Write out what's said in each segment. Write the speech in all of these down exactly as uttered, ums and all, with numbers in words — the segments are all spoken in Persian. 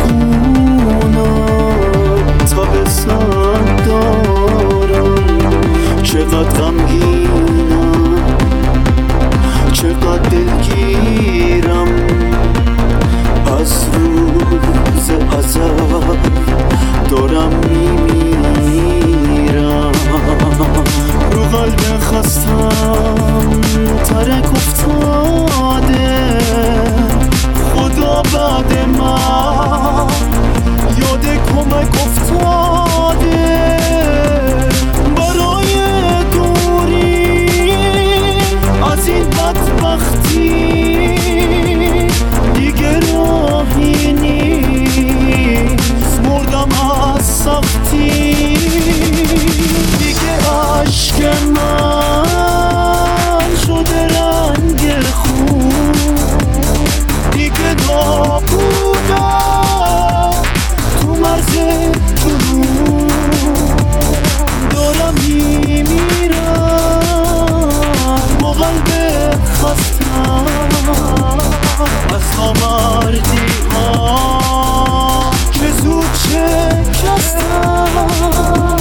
مهربونا تابستان دارم، چقدر غمگینم، چقدر دلگیرم، از روز ازل دارم میمیرم. رو قلب خستم ترک افتاده، خدا بعد من یاد کمک افتاده. برای دوری از این بدبختی دیگه راهی نیست، مردم از سختی. دیگه عشق من شده رنگ خون، دیگه نابودم تو مرز جنون. دارم میمیرم با قلب خستم از نامردی ها که زود شکستم.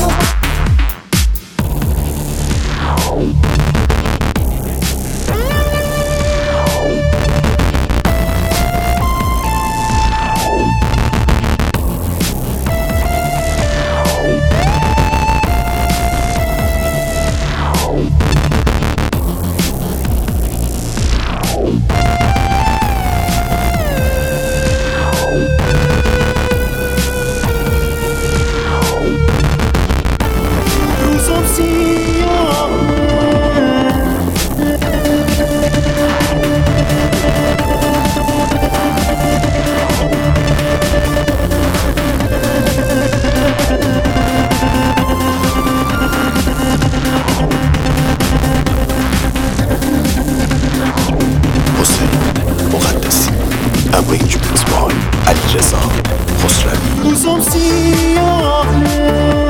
روزم سیاهه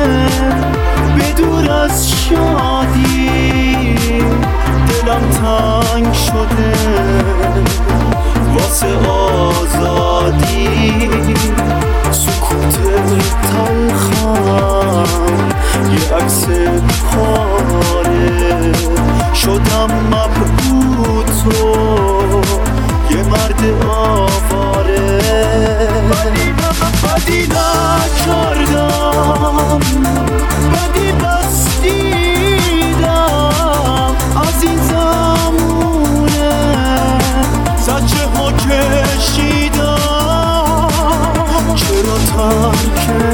بدور از شادی، دلم تنگ شده واسه آزادی. سکوت تلخم یه عکس پاره، شدم مبهوت و یه مرد آواره. بدی نکردم، بدی بس دیدم، از این زمونه زجه ها کشیدم. چرا ترک